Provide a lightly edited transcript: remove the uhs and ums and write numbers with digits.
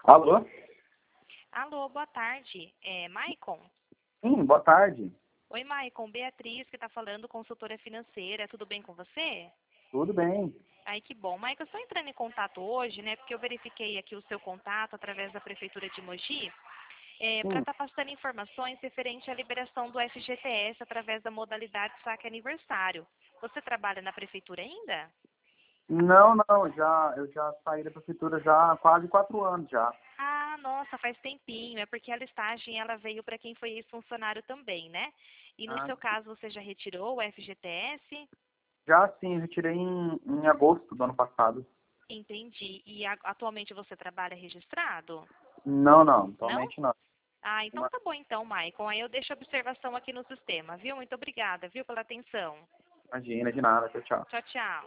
Alô? Alô, boa tarde. É Maicon? Sim, boa tarde. Oi, Maicon. Beatriz que está falando, consultora financeira. Tudo bem com você? Tudo bem? Ai, que bom. Maicon, eu estou entrando em contato hoje, né? Porque eu verifiquei aqui o seu contato através da Prefeitura de Mogi, para Sim. estar passando informações referente à liberação do FGTS através da modalidade saque aniversário. Você trabalha na Prefeitura ainda? Não, eu já saí da prefeitura já há quase 4 anos já. Ah, nossa, faz tempinho. É porque a listagem ela veio para quem foi ex-funcionário também, né? E no Ah, seu caso, você já retirou o FGTS? já sim, eu retirei em agosto do ano passado. Entendi. E atualmente você trabalha registrado? Não, Não? atualmente não. Ah, então tá bom então, Maicon. Aí eu deixo a observação aqui no sistema, viu? Muito obrigada, viu, pela atenção. Imagina, de nada, tchau, tchau. Tchau, tchau.